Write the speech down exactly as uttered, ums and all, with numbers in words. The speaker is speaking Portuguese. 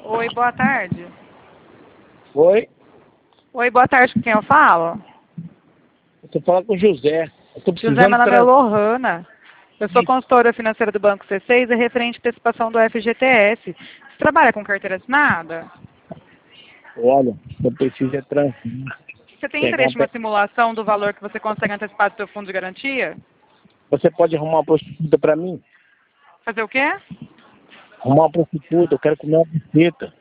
Oi, boa tarde. Oi? Oi, boa tarde, com quem eu falo? Eu tô falando com o José. Eu tô José, precisando meu nome é tra... Lohana. Eu sou consultora financeira do Banco C seis e referente à antecipação do F G T S. Você trabalha com carteira assinada? Olha, eu preciso é transferir. Você tem Pegar uma... interesse em uma pe- simulação do valor que você consegue antecipar do seu fundo de garantia? Você pode arrumar uma prostituta pra mim? Fazer o quê? Arrumar uma prostituta, eu quero comer uma buceta.